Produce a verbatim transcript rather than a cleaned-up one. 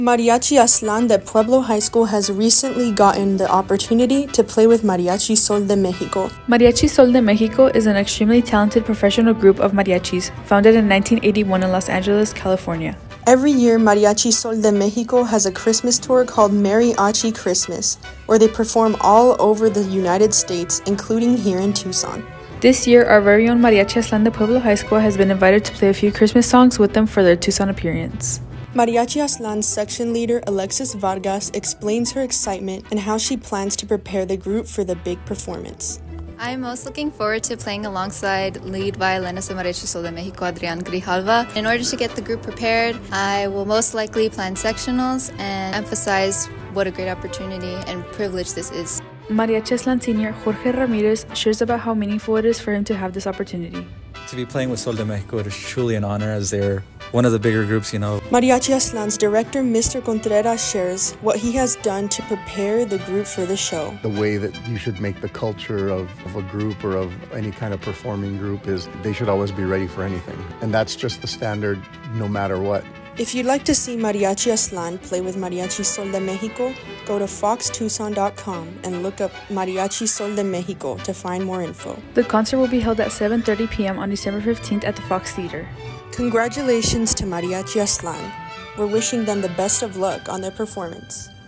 Mariachi Aztlán de Pueblo High School has recently gotten the opportunity to play with Mariachi Sol de Mexico. Mariachi Sol de Mexico is an extremely talented professional group of mariachis founded in nineteen eighty-one in Los Angeles, California. Every year, Mariachi Sol de Mexico has a Christmas tour called Mariachi Christmas, where they perform all over the United States, including here in Tucson. This year, our very own Mariachi Aztlán de Pueblo High School has been invited to play a few Christmas songs with them for their Tucson appearance. Mariachi Aztlán's section leader Alexis Vargas explains her excitement and how she plans to prepare the group for the big performance. I'm most looking forward to playing alongside lead violinist of Mariachi Sol de Mexico, Adrián Grijalva. In order to get the group prepared, I will most likely plan sectionals and emphasize what a great opportunity and privilege this is. Mariachi Aztlán senior Jorge Ramirez shares about how meaningful it is for him to have this opportunity. To be playing with Sol de Mexico, it is truly an honor as they're one of the bigger groups, you know. Mariachi Aztlán's director, Mister Contreras, shares what he has done to prepare the group for the show. The way that you should make the culture of, of a group or of any kind of performing group is they should always be ready for anything. And that's just the standard no matter what. If you'd like to see Mariachi Aztlán play with Mariachi Sol de Mexico, go to fox tucson dot com and look up Mariachi Sol de Mexico to find more info. The concert will be held at seven thirty p.m. on December fifteenth at the Fox Theater. Congratulations to Mariachi Aztlán. We're wishing them the best of luck on their performance.